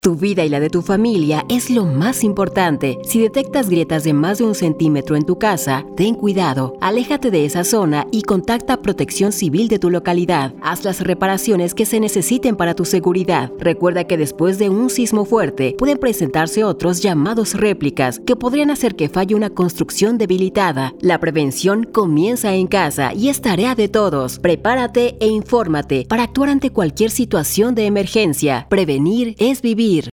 Tu vida y la de tu familia es lo más importante. Si detectas grietas de más de 1 centímetro en tu casa, ten cuidado, aléjate de esa zona y contacta a Protección Civil de tu localidad. Haz las reparaciones que se necesiten para tu seguridad. Recuerda que después de un sismo fuerte, pueden presentarse otros llamados réplicas que podrían hacer que falle una construcción debilitada. La prevención comienza en casa y es tarea de todos. Prepárate e infórmate para actuar ante cualquier situación de emergencia. Prevenir es vivir.